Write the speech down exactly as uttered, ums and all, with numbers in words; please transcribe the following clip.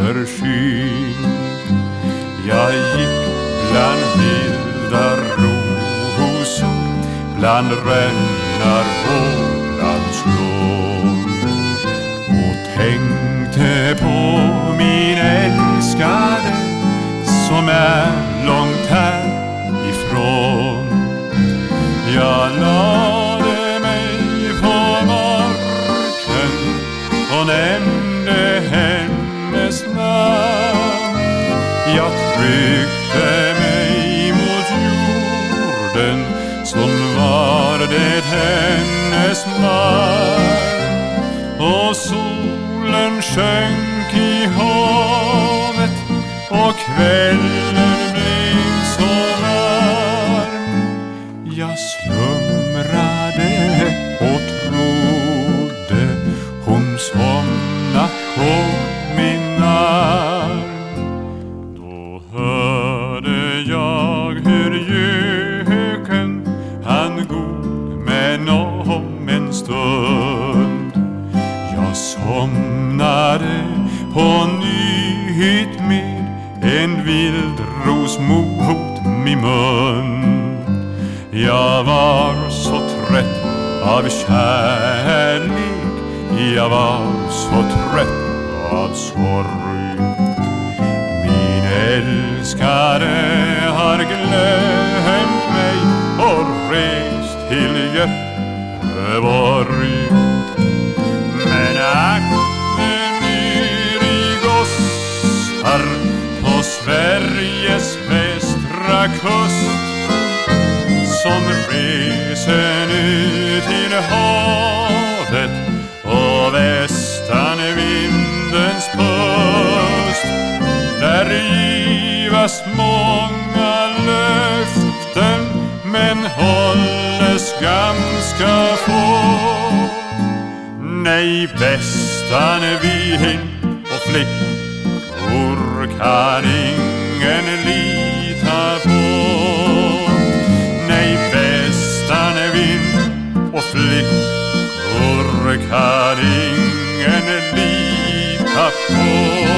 överskyn. Jag gick bland vilda rosor, bland rännar och bland slår, och tänkte på min älskade som är långt härifrån. Jag lade mig på marken och nämnde hennes namn. Jag tryckte mig mot jorden som var det hennes mark, och solen sjönk i havet och kvällen blev så varm. Jag slumrade och trodde hon somna på min arm. Då hörde jag hur göken han god men om en stund. Jag somnade på nytt med en vildros mot min mun. Jag var så trött av kärlek, jag var så trött av sorg. Min älskare har glömt mig och rest till Göteborg. Men akten ner i gossar på Sveriges västra kust, som reser nu till havet och västan vindens pust. Där givas många löften men hålles ganska få. Nej, västan vind och flickor kan ingen lita på. Och flickor kan ingen lita på.